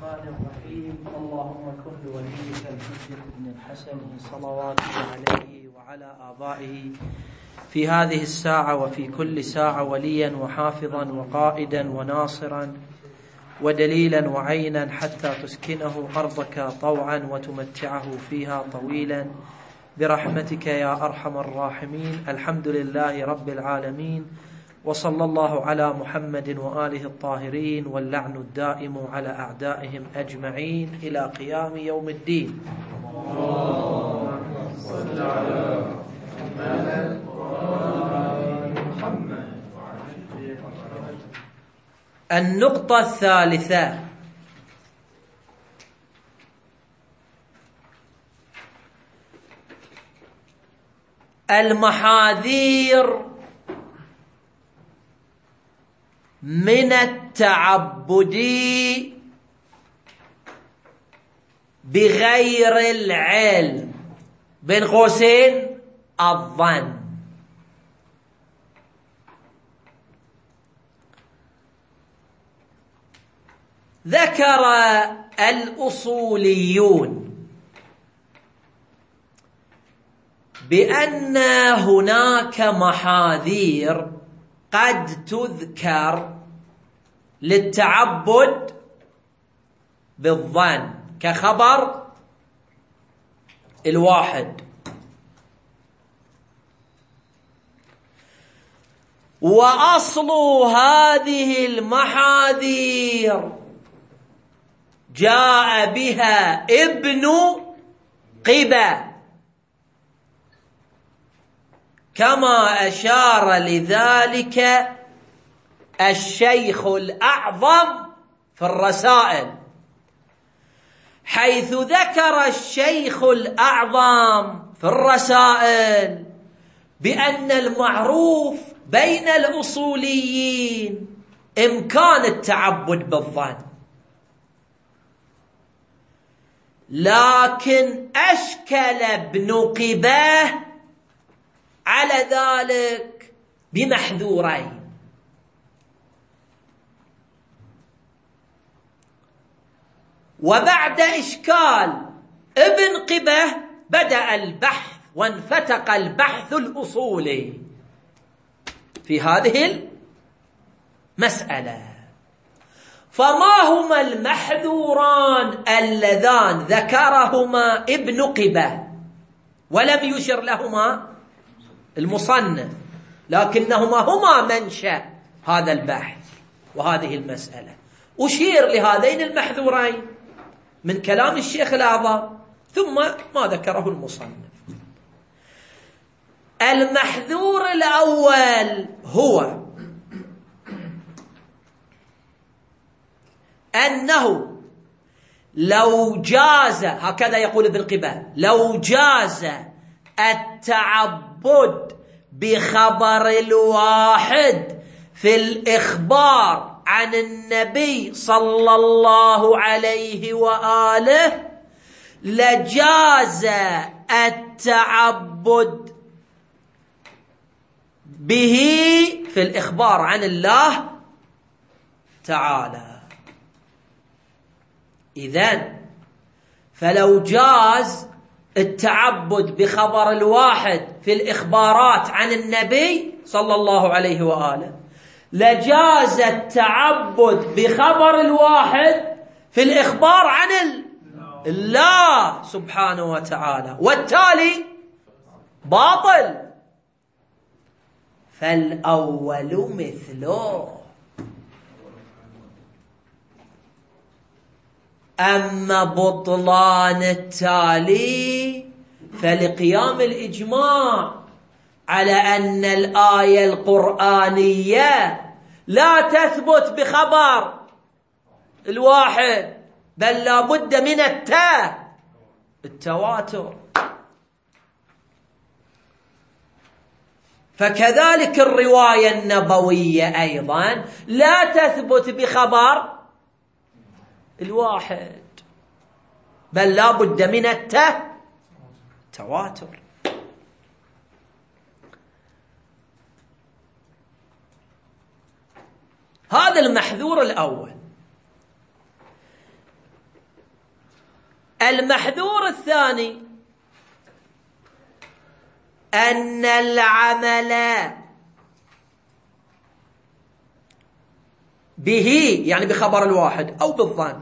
الرحمن الرحيم. اللهم كن لوليك الحجة بن الحسن صلواتك عليه وعلى آبائه في هذه الساعة وفي كل ساعة وليا وحافظا وقائدا وناصرا ودليلا وعينا حتى تسكنه أرضك طوعا وتمتعه فيها طويلا برحمتك يا أرحم الراحمين. الحمد لله رب العالمين، وصلى الله على محمد وآله الطاهرين، واللعن الدائم على أعدائهم أجمعين إلى قيام يوم الدين. اللهم صل على محمد. النقطة الثالثة: المحاذير من التعبد بغير العلم، بين قوسين الظن. ذكر الأصوليون بأن هناك محاذير قد تذكر للتعبد بالظن، كخبر الواحد، وأصل هذه المحاذير جاء بها ابن قبة، كما أشار لذلك الشيخ الأعظم في الرسائل، حيث ذكر الشيخ الأعظم في الرسائل بأن المعروف بين الأصوليين إمكان التعبد بالظن، لكن أشكل ابن قباه على ذلك بمحذورين. وبعد إشكال ابن قبة بدأ البحث وانفتق البحث الأصولي في هذه المسألة. فما هما المحذوران اللذان ذكرهما ابن قبة ولم يشر لهما المصنف، لكنهما هما منشأ هذا البحث وهذه المسألة؟ أشير لهذين المحذورين من كلام الشيخ الأعظم ثم ما ذكره المصنف. المحذور الأول هو أنه لو جاز، هكذا يقول ابن قبة، لو جاز التعبد بخبر الواحد في الإخبار عن النبي صلى الله عليه وآله، لجاز التعبد به في الإخبار عن الله تعالى. إذن فلو جاز التعبد بخبر الواحد في الإخبارات عن النبي صلى الله عليه وآله، لجاز التعبد بخبر الواحد في الإخبار عن الله سبحانه وتعالى، والتالي باطل. فالأول مثله. أما بطلان التالي فلقيام الإجماع على أن الآية القرآنية لا تثبت بخبر الواحد، بل لا بد من التواتر. فكذلك الرواية النبوية أيضا لا تثبت بخبر الواحد، بل لا بد من التواتر. هذا المحذور الأول. المحذور الثاني أن العمل به يعني بخبر الواحد أو بالظن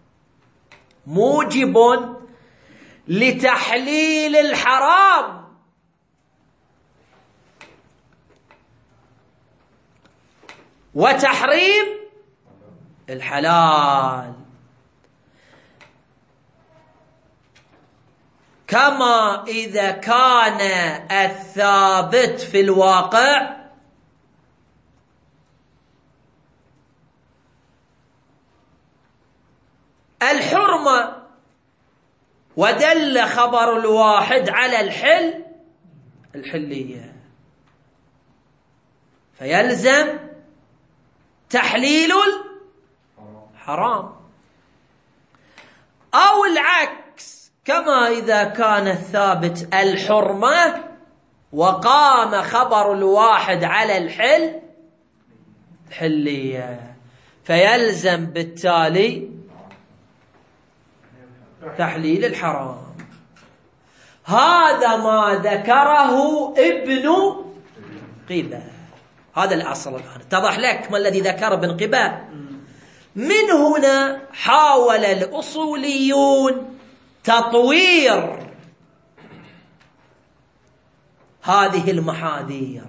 موجب لتحليل الحرام وتحريم الحلال، كما إذا كان الثابت في الواقع الحرمة ودل خبر الواحد على الحلية، فيلزم تحليل الحرام. أو العكس، كما إذا كان الثابت الحرمة وقام خبر الواحد على الحلية، فيلزم بالتالي تحليل الحرام. هذا ما ذكره ابن قبة، هذا الأصل. الآن اتضح لك ما الذي ذكر ابن قبة. من هنا حاول الأصوليون تطوير هذه المحاذير،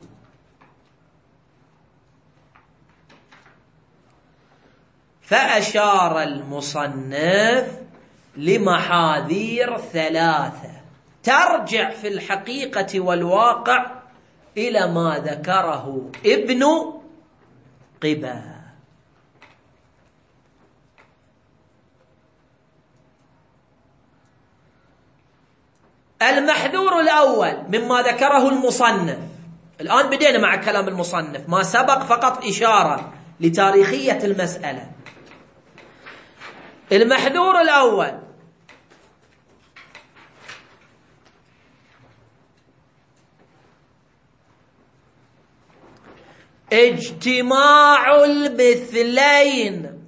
فأشار المصنف لمحاذير ثلاثة ترجع في الحقيقة والواقع إلى ما ذكره ابن قبة. المحذور الأول مما ذكره المصنف، الآن بدينا مع كلام المصنف، ما سبق فقط إشارة لتاريخية المسألة. المحذور الأول اجتماع المثلين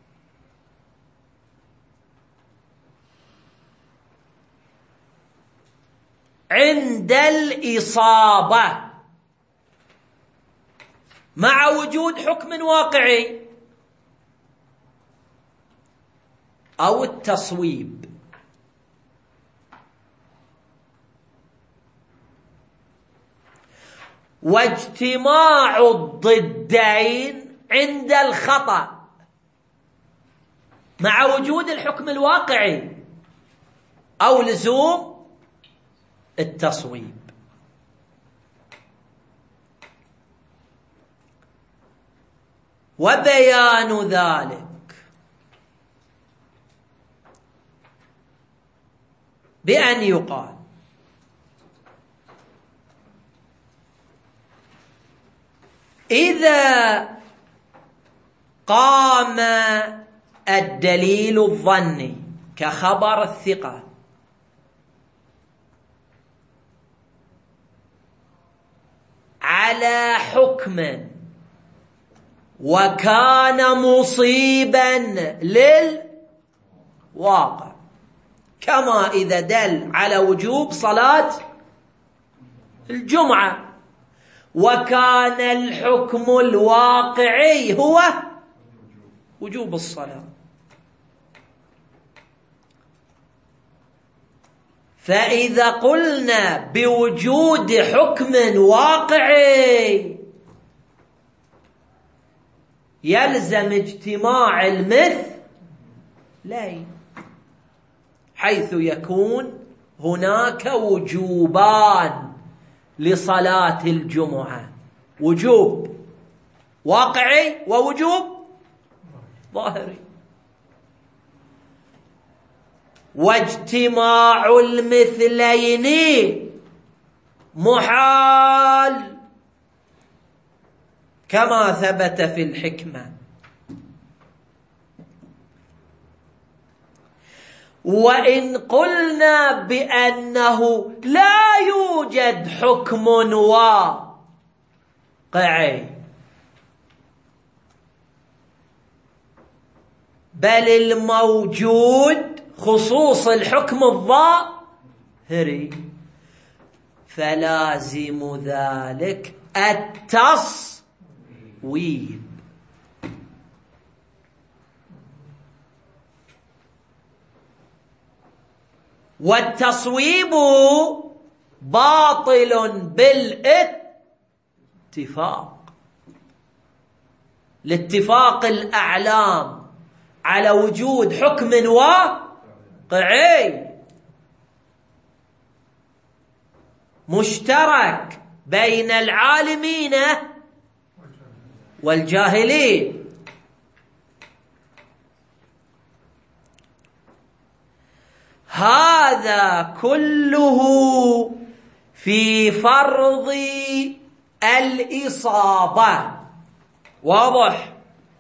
عند الإصابة مع وجود حكم واقعي أو التصويب. واجتماع الضدين عند الخطأ مع وجود الحكم الواقعي أو لزوم التصويب. وبيان ذلك بأن يقال إذا قام الدليل الظني كخبر الثقة على حكم وكان مصيبا للواقع، كما إذا دل على وجوب صلاة الجمعة وكان الحكم الواقعي هو وجوب الصلاة، فإذا قلنا بوجود حكم واقعي يلزم اجتماع المثلين، حيث يكون هناك وجوبان لصلاة الجمعة، وجوب واقعي ووجوب ظاهري. واجتماع المثلين محال كما ثبت في الحكمة. وإن قلنا بأنه لا يوجد حكم واقعي بل الموجود خصوص الحكم الظاهري، فلازم ذلك التصويب. والتصويب باطل بالاتفاق، لاتفاق الأعلام على وجود حكم واقعي مشترك بين العالمين والجاهلين. هذا كله في فرض الإصابة، واضح؟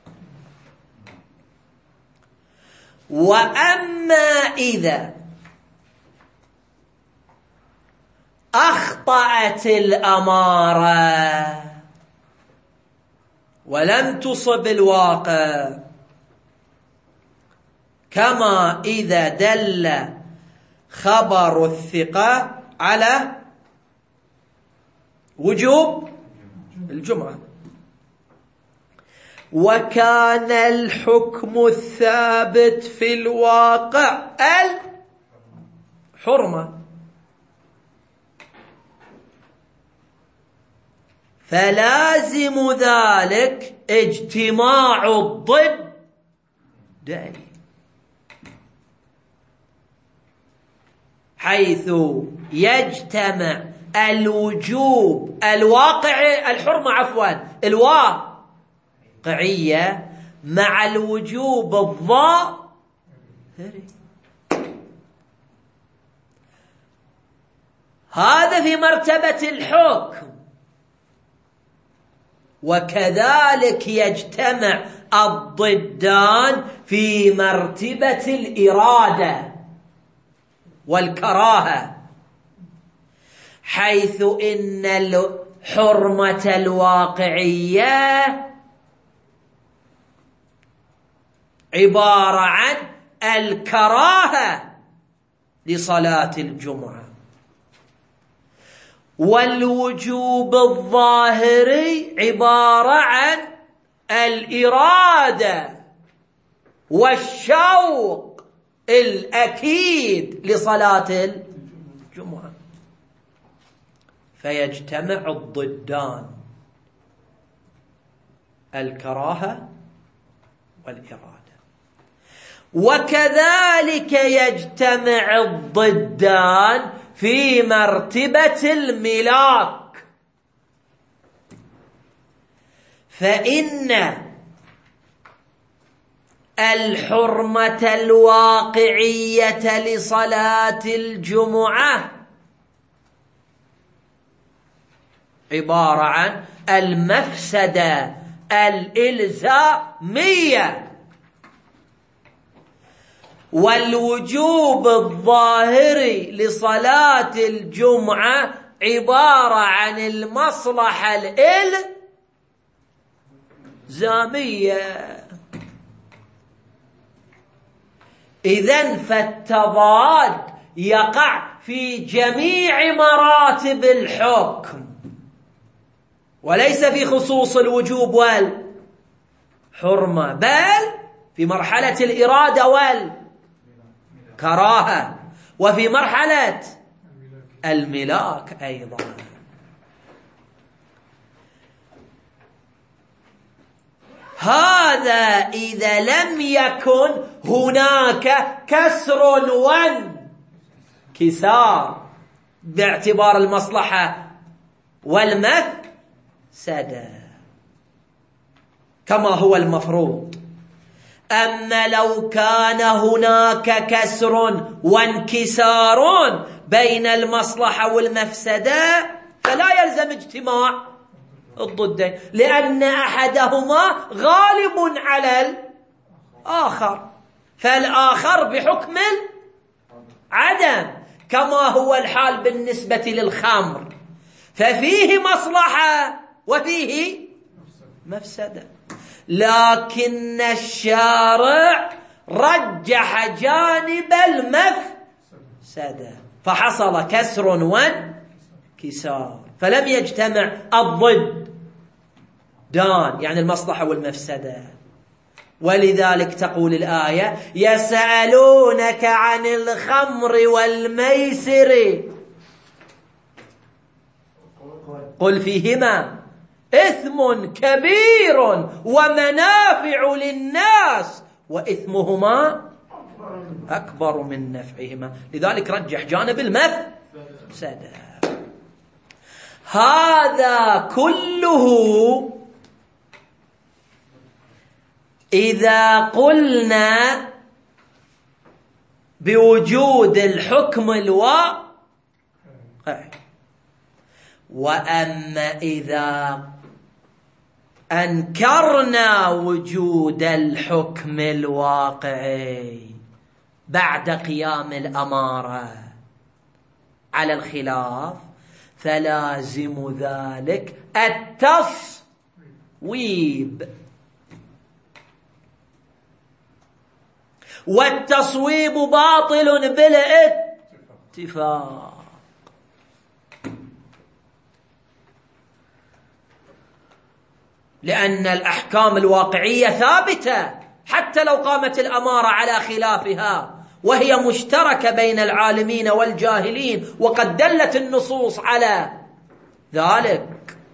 وأما إذا أخطأت الأمارة ولم تصب الواقع، كما إذا دل خبر الثقة على وجوب الجمعة وكان الحكم الثابت في الواقع الحرمة، فلازم ذلك اجتماع الضدين، حيث يجتمع الوجوب الواقعي الحرمة الواقعية مع الوجوب الظاهري. هذا في مرتبة الحكم. وكذلك يجتمع الضدان في مرتبة الإرادة والكراهة، حيث إن الحرمة الواقعية عبارة عن الكراهة لصلاة الجمعة، والوجوب الظاهري عبارة عن الإرادة والشوق الأكيد لصلاة الجمعة، فيجتمع الضدان الكراهة والإرادة. وكذلك يجتمع الضدان في مرتبة الملاك، فإن الحرمة الواقعية لصلاة الجمعة عبارة عن المفسدة الإلزامية، والوجوب الظاهري لصلاة الجمعة عبارة عن المصلحة الإلزامية. إذن فالتضاد يقع في جميع مراتب الحكم، وليس في خصوص الوجوب والحرمة، بل في مرحلة الإرادة والكراهة، وفي مرحلة الملاك أيضا. هذا إذا لم يكن هناك كسر وانكسار باعتبار المصلحة والمفسدة كما هو المفروض. أما لو كان هناك كسر وانكسار بين المصلحة والمفسدة فلا يلزم اجتماع الضدين، لأن أحدهما غالب على الآخر، فالآخر بحكم العدم، كما هو الحال بالنسبة للخمر، ففيه مصلحة وفيه مفسدة. لكن الشارع رجح جانب المفسدة فحصل كسر وانكسار، فلم يجتمع الضد دان يعني المصلحة والمفسدة. ولذلك تقول الآية: يسألونك عن الخمر والميسر قل فيهما إثم كبير ومنافع للناس وإثمهما أكبر من نفعهما، لذلك رجح جانب المفسدة. هذا كله إذا قلنا بوجود الحكم الواقع، وأما إذا أنكرنا وجود الحكم الواقعي بعد قيام الأمارة على الخلاف فلازم ذلك التصويب، والتصويب باطل بالاتفاق. لأن الأحكام الواقعية ثابتة حتى لو قامت الأمارة على خلافها، وهي مشتركة بين العالمين والجاهلين، وقد دلت النصوص على ذلك.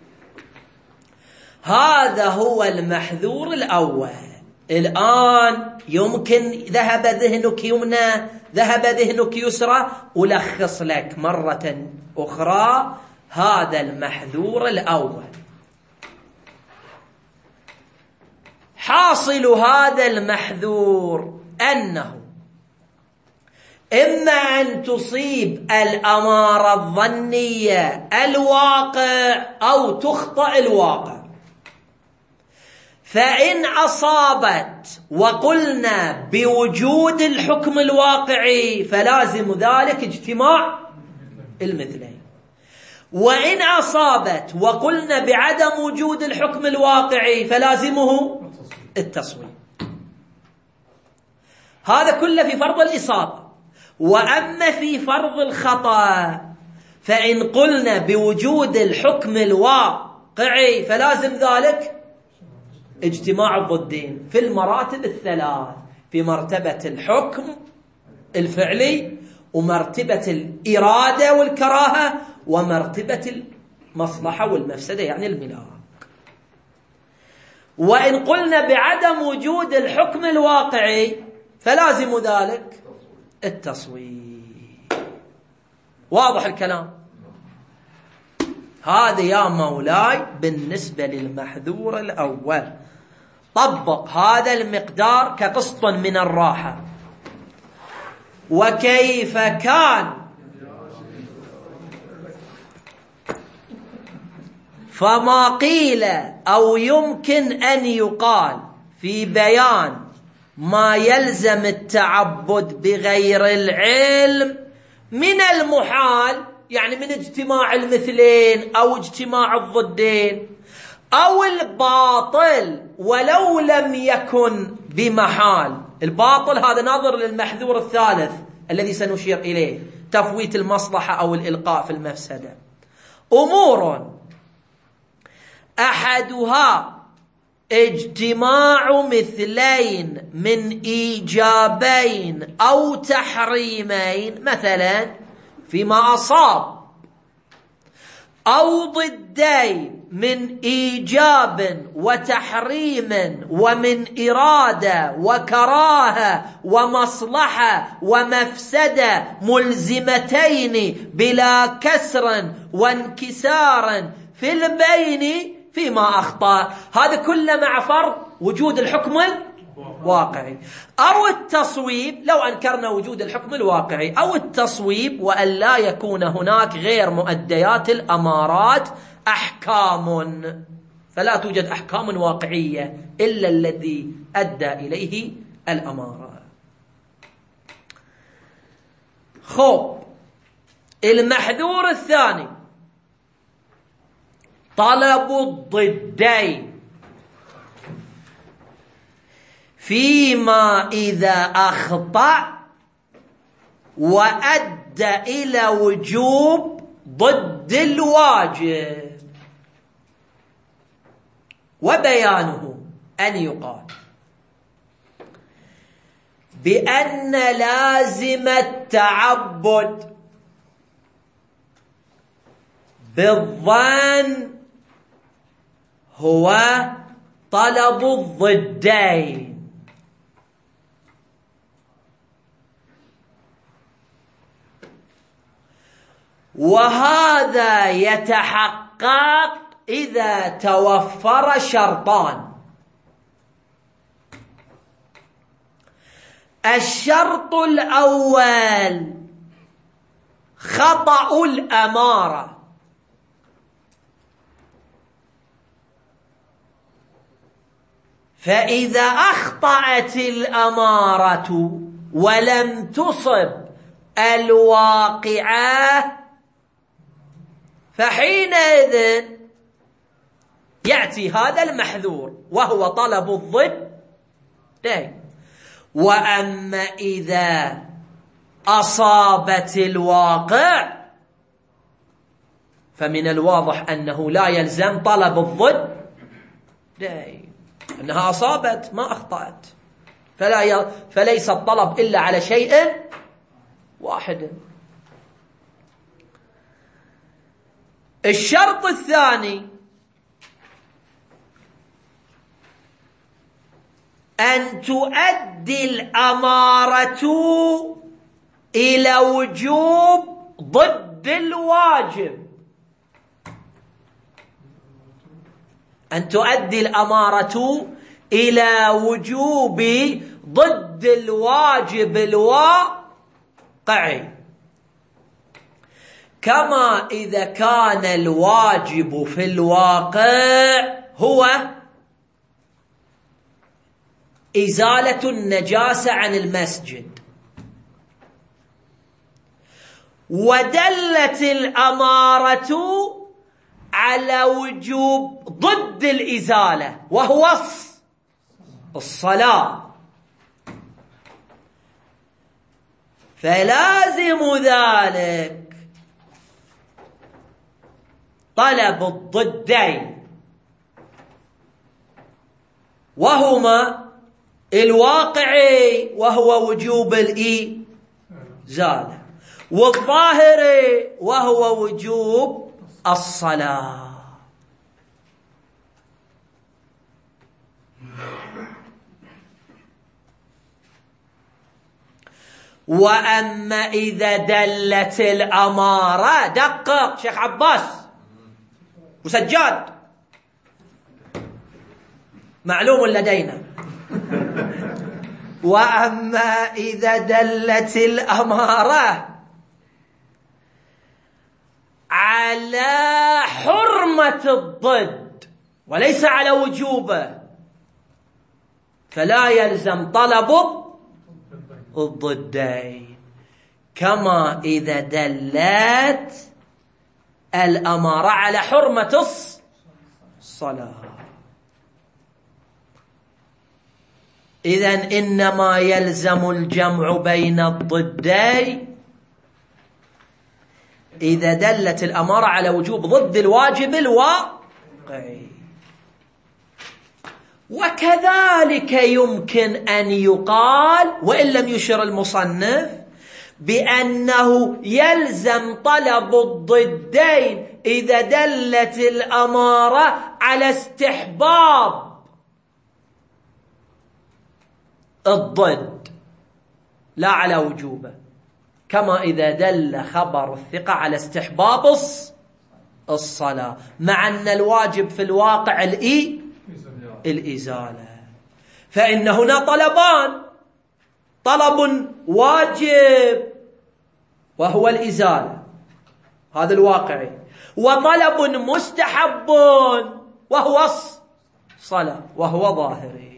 هذا هو المحذور الأول. الآن يمكن ذهب ذهنك يمنى، ذهب ذهنك يسرى، ألخص لك مرة أخرى هذا المحذور الأول. حاصل هذا المحذور أنه إما أن تصيب الأمارة الظنية الواقع أو تخطئ الواقع. فإن أصابت وقلنا بوجود الحكم الواقعي فلازم ذلك اجتماع المثلين، وإن أصابت وقلنا بعدم وجود الحكم الواقعي فلازمه التصويب. هذا كله في فرض الإصابة. وأما في فرض الخطأ فإن قلنا بوجود الحكم الواقعي فلازم ذلك اجتماع الضدين في المراتب الثلاث، في مرتبة الحكم الفعلي، ومرتبة الإرادة والكراهة، ومرتبة المصلحة والمفسدة يعني الملاك. وإن قلنا بعدم وجود الحكم الواقعي فلازم ذلك التصويب. واضح الكلام؟ هذا يا مولاي بالنسبة للمحذور الأول. طبق هذا المقدار كقسط من الراحة. وكيف كان فما قيل أو يمكن أن يقال في بيان ما يلزم التعبد بغير العلم من المحال، يعني من اجتماع المثلين أو اجتماع الضدين، أو الباطل ولو لم يكن بمحال. الباطل هذا ناظر للمحذور الثالث الذي سنشير إليه، تفويت المصلحة أو الإلقاء في المفسدة. أمور أحدها اجتماع مثلين من إيجابين أو تحريمين، مثلا فيما أصاب، أو ضدين من إيجاب وتحريم ومن إرادة وكراهة ومصلحة ومفسدة ملزمتين بلا كسر وانكسار في البين فيما أخطأ. هذا كله مع فرض وجود الحكم الواقعي أو التصويب، لو أنكرنا وجود الحكم الواقعي أو التصويب، وأن لا يكون هناك غير مؤديات الأمارات أحكام، فلا توجد أحكام واقعية إلا الذي أدى إليه الأمارة. خب، المحذور الثاني طلب الضدين فيما إذا أخطأ وأدى إلى وجوب ضد الواجب. وبيانه أن يقال بأن لازم التعبد بالظن هو طلب الضدين، وهذا يتحقق إذا توفر شرطان: الشرط الأول خطأ الأمارة، فإذا أخطأت الأمارة ولم تصب الواقعة فحينئذ يأتي هذا المحذور وهو طلب الضد. وأما إذا أصابت الواقع فمن الواضح أنه لا يلزم طلب الضد، أنها أصابت ما أخطأت، فليس الطلب إلا على شيء واحد. الشرط الثاني أن تؤدي الأمارة إلى وجوب ضد الواجب، أن تؤدي الأمارة إلى وجوب ضد الواجب الواقعي، كما إذا كان الواجب في الواقع هو إزالة النجاسة عن المسجد، ودلت الأمارة على وجوب ضد الإزالة وهو الصلاة، فلازم ذلك طلب الضدين، وهما الواقعي وهو وجوب الإزالة، والظاهري وهو وجوب الصلاة. وأما إذا دلت الأمارة، دقق شيخ عباس وسجاد، معلوم لدينا. وأما إذا دلت الأمارة على حرمة الضد وليس على وجوبه فلا يلزم طلب الضدين، كما إذا دلت الأمارة على حرمة الصلاة. إذن إنما يلزم الجمع بين الضدين إذا دلت الأمارة على وجوب ضد الواجب الواقعي. وكذلك يمكن أن يقال وإن لم يشر المصنف بأنه يلزم طلب الضدين إذا دلت الأمارة على استحباب الضد لا على وجوبه، كما إذا دل خبر الثقة على استحباب الصلاة، مع أن الواجب في الواقع الإزالة. فإن هنا طلبان: طلب واجب وهو الإزالة هذا الواقعي، وطلب مستحب وهو الصلاة وهو ظاهري.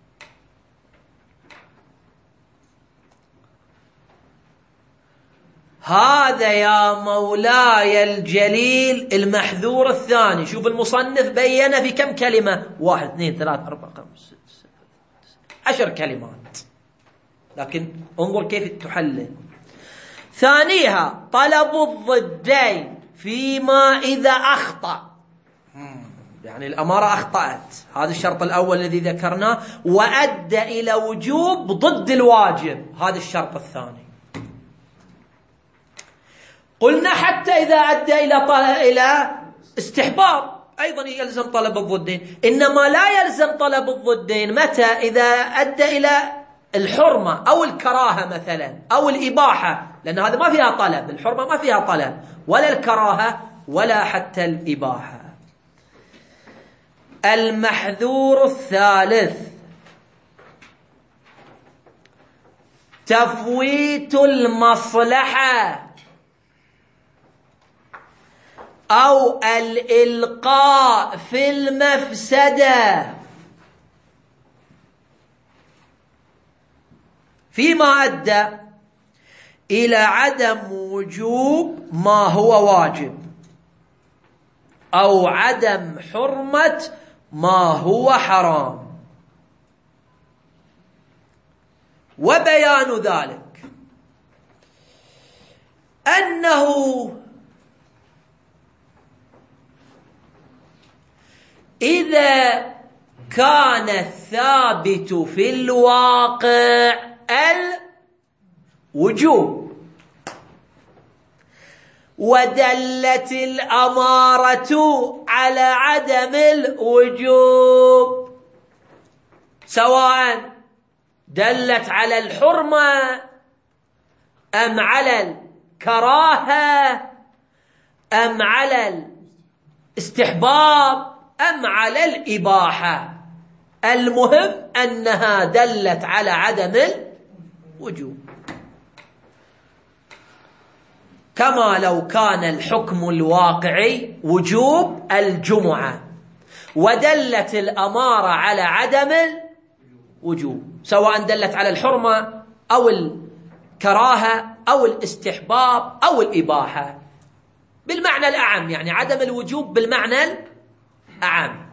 هذا يا مولاي الجليل المحذور الثاني. شوف المصنف بيّن في كم كلمة: 1 2 3 4 5 6 7 10 كلمات، لكن انظر كيف تحلل. ثانيها طلب الضدين فيما إذا أخطأ، يعني الأمارة أخطأت، هذا الشرط الأول الذي ذكرناه، وأدى إلى وجوب ضد الواجب، هذا الشرط الثاني. قلنا حتى إذا أدى إلى استحباب أيضا يلزم طلب الضدين، إنما لا يلزم طلب الضدين متى؟ إذا أدى إلى الحرمة أو الكراهة مثلا أو الإباحة، لأن هذا ما فيها طلب، الحرمة ما فيها طلب ولا الكراهة ولا حتى الإباحة. المحذور الثالث تفويت المصلحة أو الإلقاء في المفسدة فيما أدى إلى عدم وجوب ما هو واجب أو عدم حرمة ما هو حرام. وبيان ذلك أنه إذا كان الثابت في الواقع الوجوب ودلت الأمارة على عدم الوجوب، سواء دلت على الحرمة أم على الكراهة أم على الاستحباب أم على الإباحة، المهم أنها دلت على عدم الوجوب، كما لو كان الحكم الواقعي وجوب الجمعة ودلت الأمارة على عدم الوجوب، سواء دلت على الحرمة أو الكراهة أو الاستحباب أو الإباحة بالمعنى الأعم، يعني عدم الوجوب بالمعنى الأعم.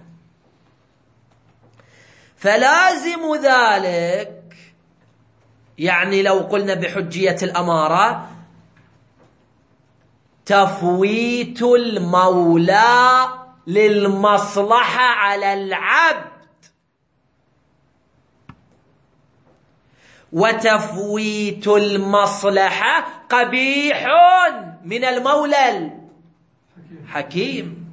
فلازم ذلك، يعني لو قلنا بحجية الأمارة، تفويت المولى للمصلحة على العبد، وتفويت المصلحة قبيح من المولى الحكيم.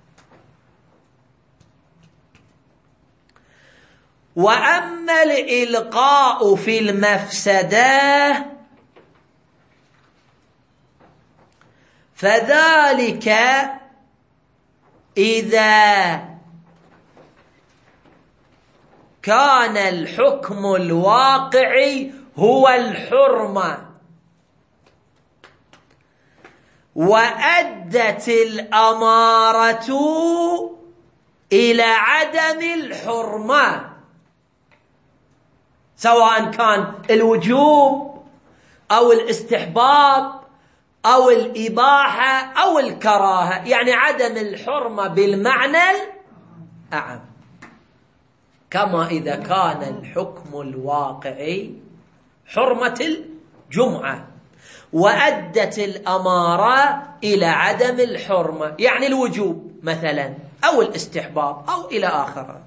وأما الإلقاء في المفسدة فذلك إذا كان الحكم الواقعي هو الحرمة وأدت الأمارة إلى عدم الحرمة، سواء كان الوجوب أو الاستحباب أو الإباحة أو الكراهة، يعني عدم الحرمة بالمعنى الأعم، كما إذا كان الحكم الواقعي حرمة الجمعة وأدت الأمارة إلى عدم الحرمة، يعني الوجوب مثلا أو الاستحباب أو إلى آخره.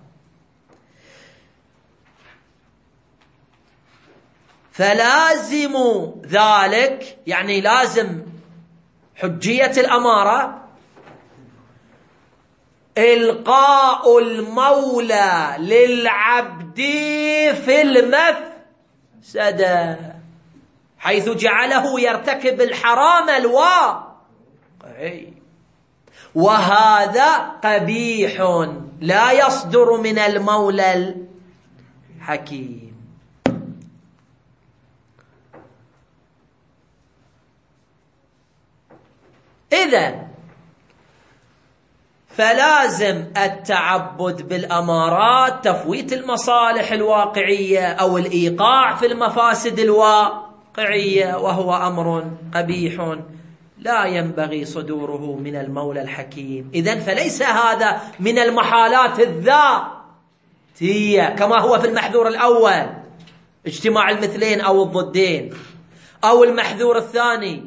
فلازم ذلك، يعني لازم حجية الأمارة، إلقاء المولى للعبد في المفسدة حيث جعله يرتكب الحرام الواقعي، وهذا قبيح لا يصدر من المولى الحكيم. إذن فلازم التعبد بالأمارات تفويت المصالح الواقعية أو الإيقاع في المفاسد الواقعية، وهو أمر قبيح لا ينبغي صدوره من المولى الحكيم. إذن فليس هذا من المحالات الذاتية، ثلاثية كما هو في المحذور الأول، اجتماع المثلين أو الضدين، أو المحذور الثاني،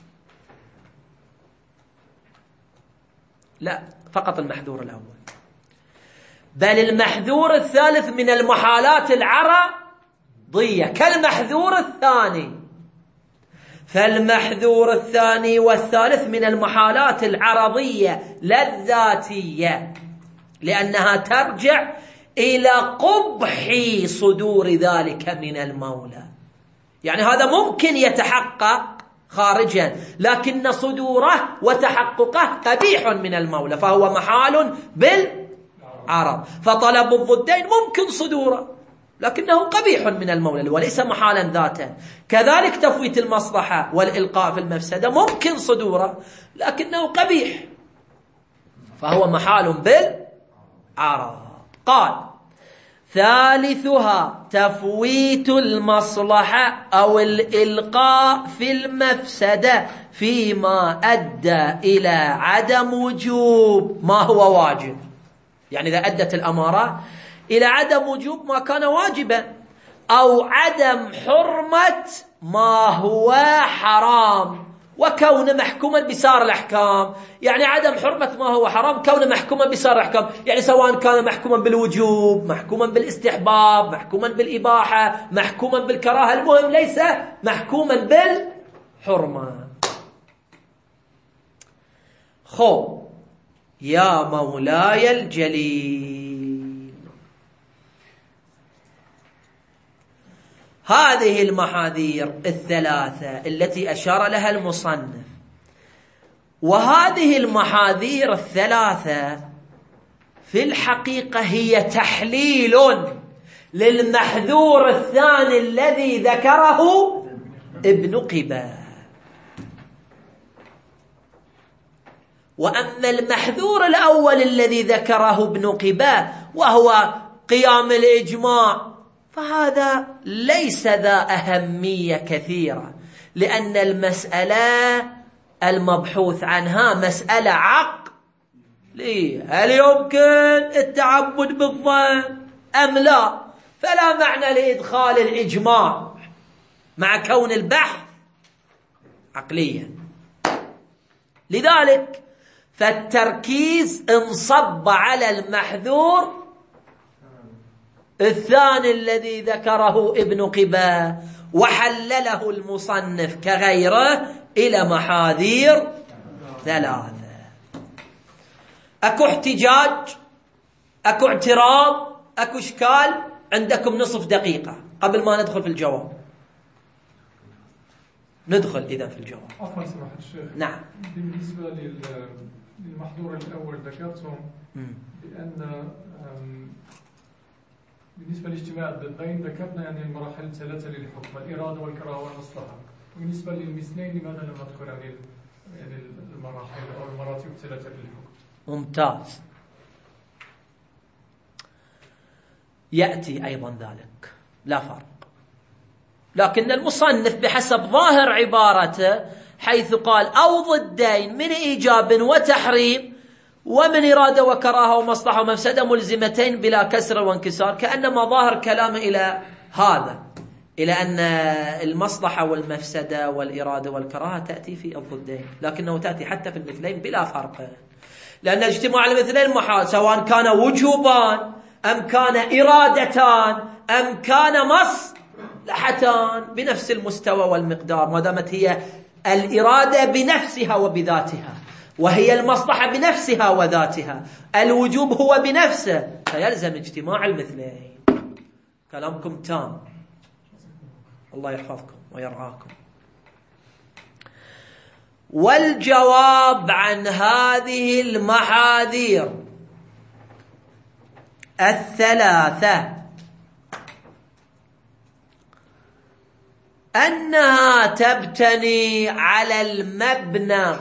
لا فقط المحذور الأول، بل المحذور الثالث من المحالات العرضية كالمحذور الثاني. فالمحذور الثاني والثالث من المحالات العرضية لا الذاتية، لأنها ترجع إلى قبح صدور ذلك من المولى. يعني هذا ممكن يتحقق خارجا، لكن صدوره وتحققه قبيح من المولى، فهو محال بالعرض. فطلب الضدين ممكن صدوره لكنه قبيح من المولى وليس محالا ذاتا. كذلك تفويت المصلحة والإلقاء في المفسدة ممكن صدوره لكنه قبيح، فهو محال بالعرض. قال ثالثها تفويت المصلحة أو الإلقاء في المفسدة فيما أدى إلى عدم وجوب ما هو واجب. يعني إذا أدت الأمارة إلى عدم وجوب ما كان واجبا، أو عدم حرمة ما هو حرام، وكون محكوما بسار الأحكام. يعني عدم حرمة ما هو حرام كون محكوما بسار الأحكام، يعني سواء كان محكوما بالوجوب، محكوما بالاستحباب، محكوما بالإباحة، محكوما بالكراهة، المهم ليس محكوما بالحرمة. خو يا مولاي الجليل، هذه المحاذير الثلاثة التي أشار لها المصنف، وهذه المحاذير الثلاثة في الحقيقة هي تحليل للمحذور الثاني الذي ذكره ابن قباء. وأما المحذور الأول الذي ذكره ابن قباء وهو قيام الإجماع، فهذا ليس ذا أهمية كثيرة، لأن المسألة المبحوث عنها مسألة عقلية، هل يمكن التعبد بالظن أم لا؟ فلا معنى لإدخال الإجماع مع كون البحث عقليا. لذلك فالتركيز انصب على المحذور الثاني الذي ذكره ابن قباء، وحلله المصنف كغيره إلى محاذير ثلاثة. أكو احتجاج، أكو اعتراض، أكو إشكال؟ عندكم نصف دقيقة قبل ما ندخل في الجواب. ندخل إذا في الجواب. عفوا سماحة الشيخ. نعم. بالنسبة للمحظور الأول ذكرتم بأن بالنسبة لاجتماع الضدين ذكرنا يعني المراحل الثلاثة للحكم، الإرادة والكراهة والمصلحة. بالنسبة للمثلين لماذا لم نذكر يعني المراحل أو المراتب الثلاثة للحكم؟ ممتاز. يأتي أيضا ذلك، لا فرق. لكن المصنف بحسب ظاهر عبارته حيث قال أو ضدين من إيجاب وتحريم ومن إرادة وكراهة ومصلحة ومفسدة ملزمتين بلا كسر وانكسار، كأنما ظاهر كلام إلى هذا، إلى أن المصلحة والمفسدة والإرادة والكراهة تأتي في الضدين، لكنه تأتي حتى في المثلين بلا فرق، لأن الاجتماع المثلين محال، سواء كان وجوبان أم كان إرادتان أم كان مصلحتان بنفس المستوى والمقدار، ما دامت هي الإرادة بنفسها وبذاتها، وهي المصلحة بنفسها وذاتها، الوجوب هو بنفسه، فيلزم اجتماع المثلين. كلامكم تام، الله يحفظكم ويرعاكم. والجواب عن هذه المحاذير الثلاثة أنها تبتني على المبنى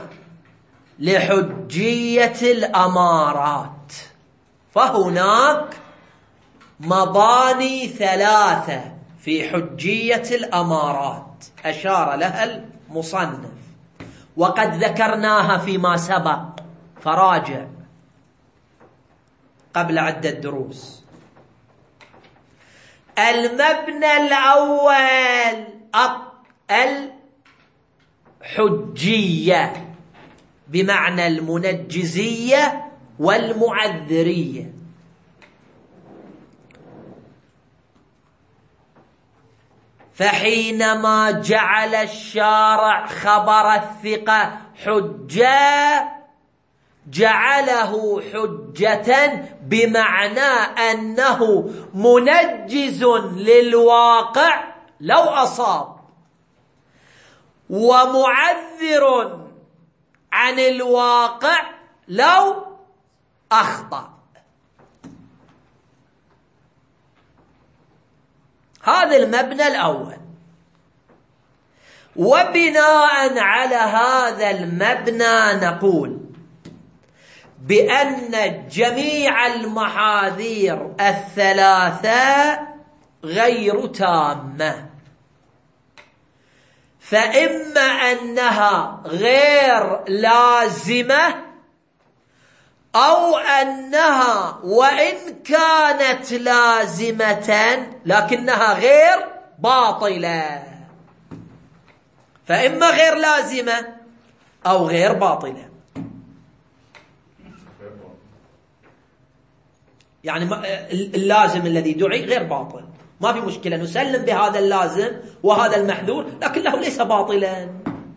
لحجية الأمارات، فهناك مباني ثلاثة في حجية الأمارات أشار لها المصنف، وقد ذكرناها فيما سبق، فراجع قبل عدة دروس. المبنى الأول الحجية بمعنى المنجزية والمعذرية. فحينما جعل الشارع خبر الثقة حجة جعله حجة بمعنى أنه منجز للواقع لو أصاب، ومعذر عن الواقع لو أخطأ. هذا المبنى الأول. وبناء على هذا المبنى نقول بأن جميع المحاذير الثلاثة غير تامة، فإما أنها غير لازمة، أو أنها وإن كانت لازمة لكنها غير باطلة. فإما غير لازمة أو غير باطلة. يعني اللازم الذي دعي غير باطل، ما في مشكلة، نسلم بهذا اللازم وهذا المحذور، لكنه ليس باطلا.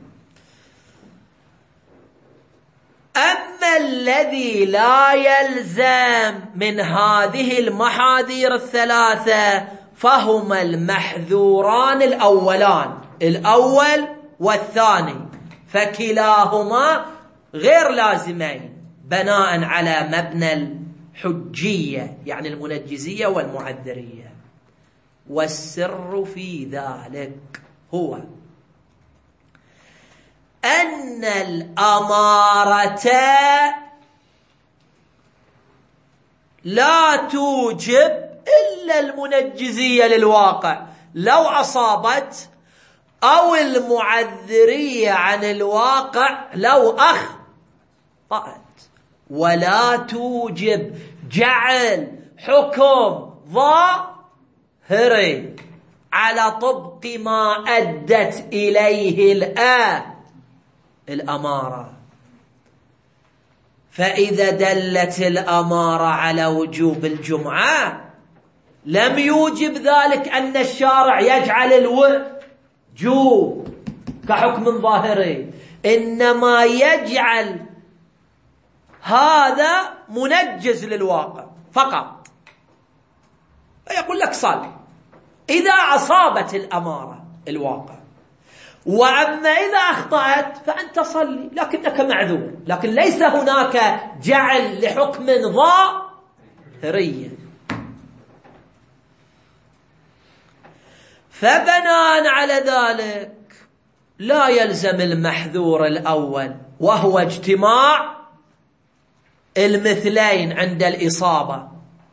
أما الذي لا يلزم من هذه المحاذير الثلاثة فهما المحذوران الأولان، الأول والثاني، فكلاهما غير لازمين بناء على مبنى الحجية يعني المنجزية والمعذرية. والسر في ذلك هو أن الأمارة لا توجب إلا المنجزية للواقع لو أصابت، أو المعذرية عن الواقع لو أخطأت، ولا توجب جعل حكم ظاهري على طبق ما أدت إليه الأمارة. فإذا دلت الأمارة على وجوب الجمعة لم يوجب ذلك أن الشارع يجعل الوجوب كحكم ظاهري، إنما يجعل هذا منجز للواقع فقط. فيقول لك صل إذا أصابت الأمارة الواقع، وأما إذا أخطأت فأنت صلي لكنك معذور، لكن ليس هناك جعل لحكم ظاهري. فبناء على ذلك لا يلزم المحذور الأول وهو اجتماع المثلين عند الإصابة،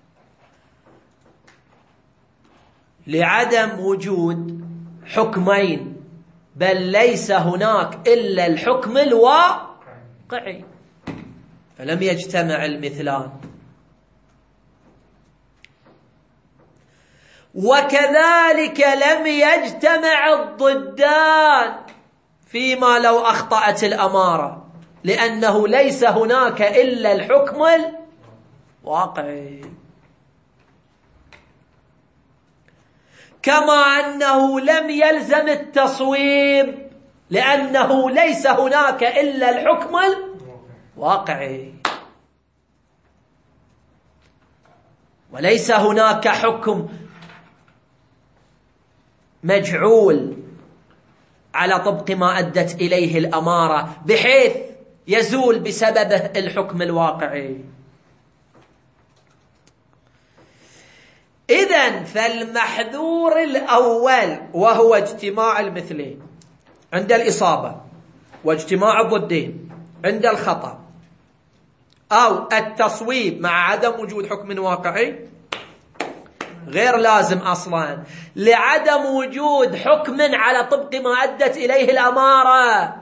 لعدم وجود حكمين، بل ليس هناك إلا الحكم الواقعي، فلم يجتمع المثلان. وكذلك لم يجتمع الضدان فيما لو أخطأت الأمارة، لأنه ليس هناك إلا الحكم الواقعي. كما أنه لم يلزم التصويب، لأنه ليس هناك إلا الحكم الواقعي، وليس هناك حكم مجعول على طبق ما أدت إليه الأمارة بحيث يزول بسببه الحكم الواقعي. إذن فالمحذور الأول وهو اجتماع المثلين عند الإصابة واجتماع الضدين عند الخطأ، أو التصويب مع عدم وجود حكم واقعي، غير لازم أصلا لعدم وجود حكم على طبق ما أدت إليه الأمارة.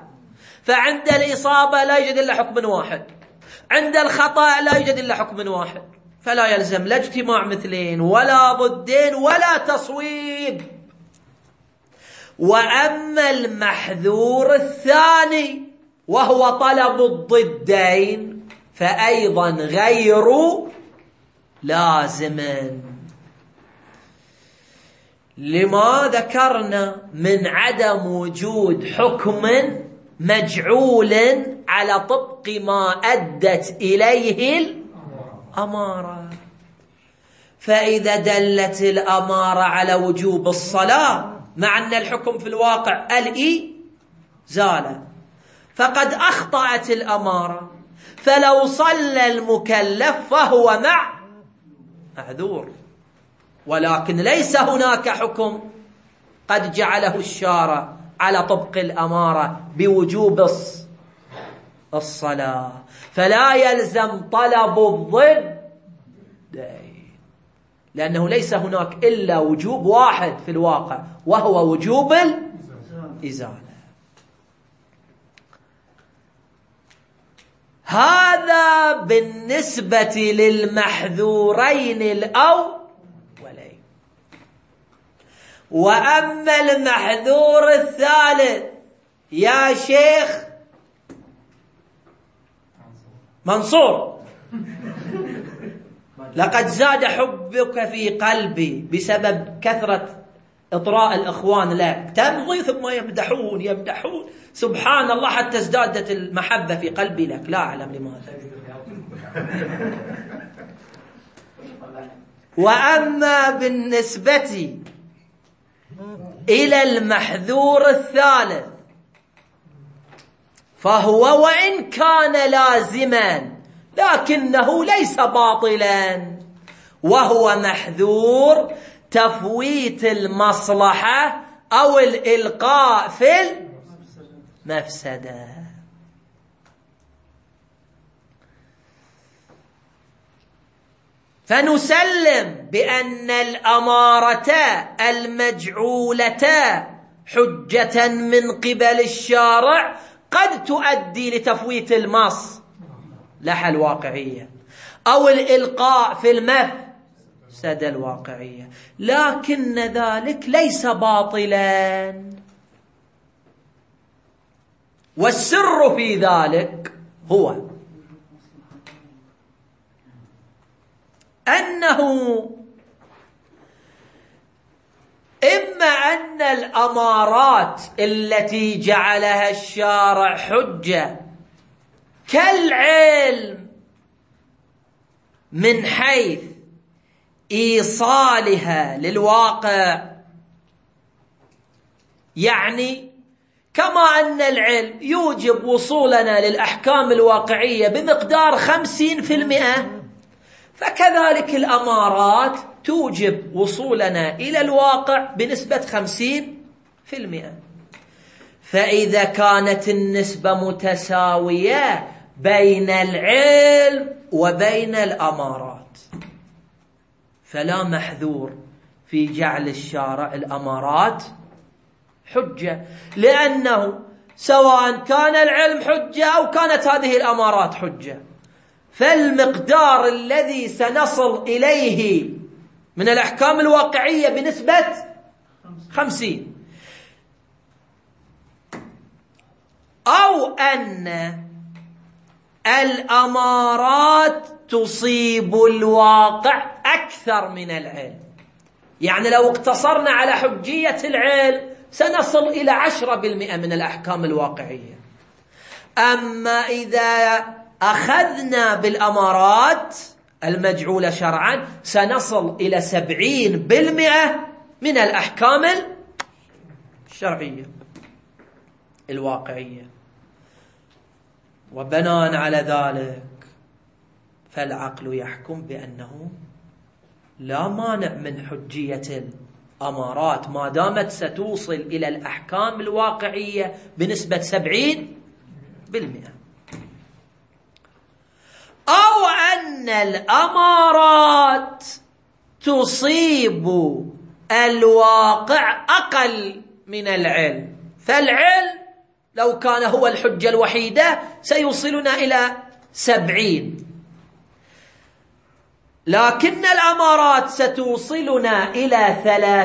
فعند الإصابة لا يوجد إلا حكم واحد، عند الخطأ لا يوجد إلا حكم واحد، فلا يلزم لا اجتماع مثلين ولا ضدين ولا تصويب. وأما المحذور الثاني وهو طلب الضدين فأيضا غير لازم. لما ذكرنا من عدم وجود حكم مجعول على طبق ما أدت إليه الأمارة. فإذا دلت الأمارة على وجوب الصلاة مع أن الحكم في الواقع الإزالة فقد أخطأت الأمارة، فلو صلى المكلف فهو معذور، ولكن ليس هناك حكم قد جعله الشارع على طبق الأمارة بوجوب الصلاة، فلا يلزم طلب الضد، لأنه ليس هناك إلا وجوب واحد في الواقع وهو وجوب الإزالة. هذا بالنسبة للمحذورين الأولين. وأما المحذور الثالث يا شيخ منصور، لقد زاد حبك في قلبي بسبب كثرة إطراء الإخوان لك، تمضي ثم يمدحون سبحان الله حتى ازدادت المحبة في قلبي لك، لا أعلم لماذا. وأما بالنسبة إلى المحذور الثالث فهو وإن كان لازما لكنه ليس باطلا، وهو محذور تفويت المصلحة أو الإلقاء في المفسدة. فنسلم بأن الأمارة المجعولة حجة من قبل الشارع قد تؤدي لتفويت المصلحة الواقعية أو الإلقاء في المفسدة الواقعية، لكن ذلك ليس باطلا. والسر في ذلك هو أنه إما أن الأمارات التي جعلها الشارع حجة كالعلم من حيث إيصالها للواقع، يعني كما أن العلم يوجب وصولنا للأحكام الواقعية بمقدار 50%، فكذلك الأمارات توجب وصولنا إلى الواقع بنسبة 50%. فإذا كانت النسبة متساوية بين العلم وبين الأمارات فلا محذور في جعل الشارع الأمارات حجة، لأنه سواء كان العلم حجة أو كانت هذه الأمارات حجة فالمقدار الذي سنصل إليه من الأحكام الواقعية بنسبة 50، أو أن الأمارات تصيب الواقع أكثر من العلم، يعني لو اقتصرنا على حجية العلم سنصل إلى 10% من الأحكام الواقعية. أما إذا أخذنا بالأمارات المجعولة شرعا سنصل إلى 70% من الأحكام الشرعية الواقعية. وبناء على ذلك فالعقل يحكم بأنه لا مانع من حجية الأمارات ما دامت ستوصل إلى الأحكام الواقعية بنسبة 70%، أو أن الأمارات تصيب الواقع أقل من العلم، فالعلم لو كان هو الحجة الوحيدة سيوصلنا إلى 70، لكن الأمارات ستوصلنا إلى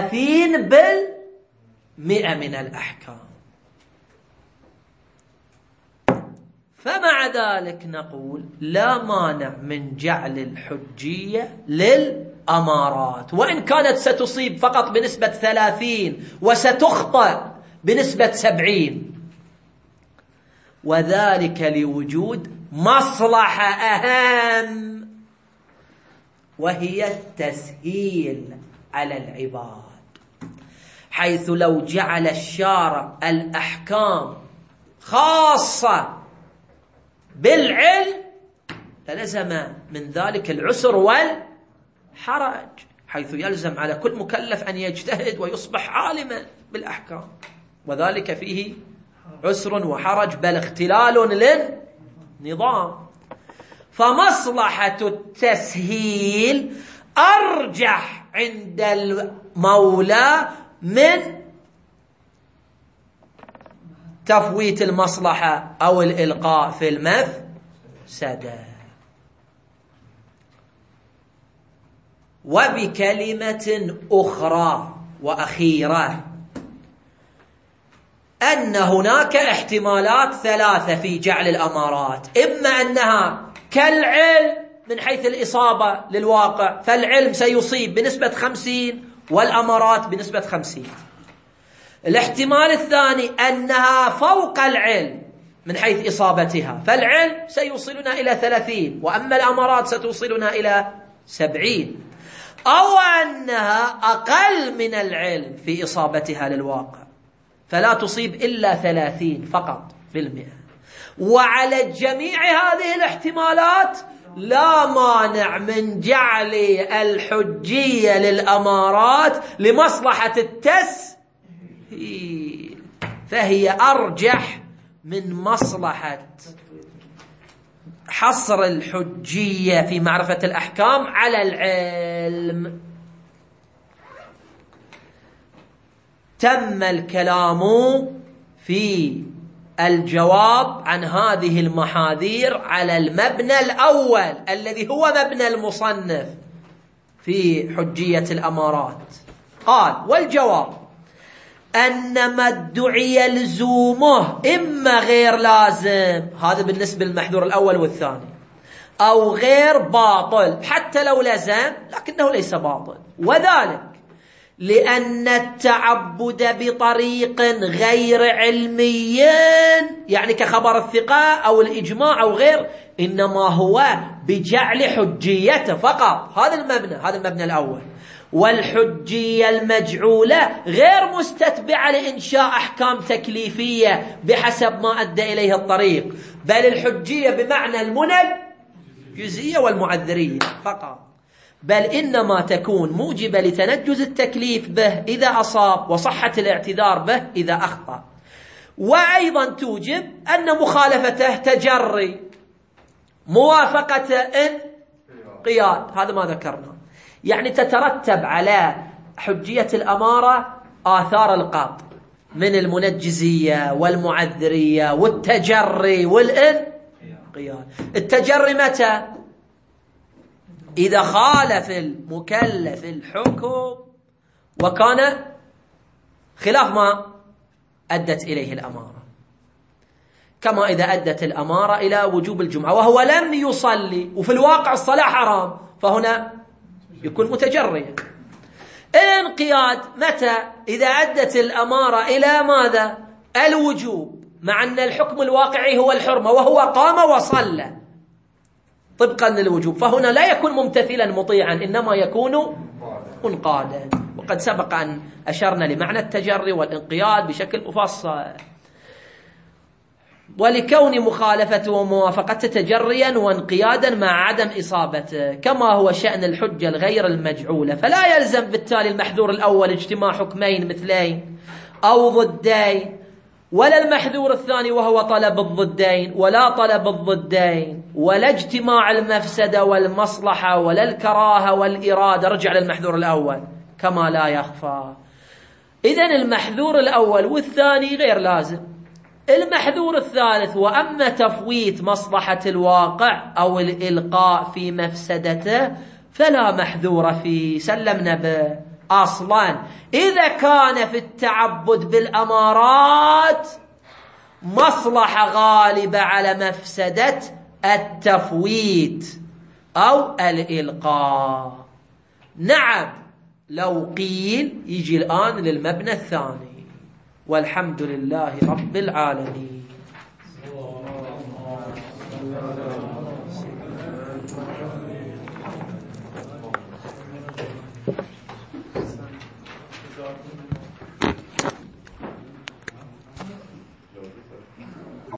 30% من الأحكام. فمع ذلك نقول لا مانع من جعل الحجية للأمارات، وإن كانت ستصيب فقط بنسبة 30 وستخطئ بنسبة 70، وذلك لوجود مصلحة أهم، وهي التسهيل على العباد، حيث لو جعل الشارع الأحكام خاصة بالعلم فلزم من ذلك العسر والحرج، حيث يلزم على كل مكلف أن يجتهد ويصبح عالما بالأحكام، وذلك فيه عسر وحرج بل اختلال للنظام. فمصلحة التسهيل أرجح عند المولى من تفويت المصلحة أو الإلقاء في المفسدة. وبكلمة أخرى وأخيرة، أن هناك احتمالات 3 في جعل الأمارات، إما أنها كالعلم من حيث الإصابة للواقع، فالعلم سيصيب بنسبة 50 والأمارات بنسبة 50. الاحتمال الثاني أنها فوق العلم من حيث إصابتها، فالعلم سيوصلنا إلى 30 وأما الأمارات ستوصلنا إلى 70، أو أنها أقل من العلم في إصابتها للواقع فلا تصيب إلا 30 فقط في المئة. وعلى جميع هذه الاحتمالات لا مانع من جعل الحجية للأمارات لمصلحة التسهيل، فهي أرجح من مصلحة حصر الحجية في معرفة الأحكام على العلم. تم الكلام في الجواب عن هذه المحاذير على المبنى الأول الذي هو مبنى المصنف في حجية الأمارات. قال: والجواب أن ما ادعي لزومه إما غير لازم، هذا بالنسبة للمحذور الأول والثاني، أو غير باطل حتى لو لزم لكنه ليس باطل، وذلك لأن التعبد بطريق غير علمي، يعني كخبر الثقة أو الإجماع أو غير، إنما هو بجعل حجيته فقط. هذا المبنى الأول. والحجية المجعولة غير مستتبعة لإنشاء أحكام تكليفية بحسب ما أدى إليه الطريق، بل الحجية بمعنى الجزئية والمعذرية فقط، بل إنما تكون موجبة لتنجز التكليف به إذا أصاب وصحة الاعتذار به إذا أخطأ، وأيضا توجب أن مخالفته تجري موافقة انقياد، هذا ما ذكرنا. يعني تترتب على حجية الأمارة آثار القطع من المنجزية والمعذرية والتجري والانقياد. التجري متى؟ إذا خالف المكلف الحكم وكان خلاف ما أدت إليه الأمارة، كما إذا أدت الأمارة إلى وجوب الجمعة وهو لم يصلي وفي الواقع الصلاة حرام، فهنا يكون متجريا. الانقياد متى؟ إذا أدت الأمارة إلى ماذا؟ الوجوب، مع أن الحكم الواقعي هو الحرمة وهو قام وصلى طبقا للوجوب، فهنا لا يكون ممتثلا مطيعا إنما يكون منقادا. وقد سبق أن أشرنا لمعنى التجري والانقياد بشكل مفصل. ولكون مخالفته وموافقته تجريا وانقيادا مع عدم إصابته، كما هو شأن الحجة الغير المجعولة، فلا يلزم بالتالي المحذور الأول اجتماع حكمين مثلين أو ضدين، ولا المحذور الثاني وهو طلب الضدين، ولا طلب الضدين، ولا اجتماع المفسدة والمصلحة، ولا الكراهة والإرادة. رجع للمحذور الأول كما لا يخفى. إذن المحذور الأول والثاني غير لازم. المحذور الثالث: وأما تفويت مصلحة الواقع أو الإلقاء في مفسدته فلا محذور فيه، سلمنا به. أصلا إذا كان في التعبد بالأمارات مصلحة غالبة على مفسدة التفويت أو الإلقاء، نعم لو قيل يجي الآن للمبنى الثاني. والحمد لله رب العالمين.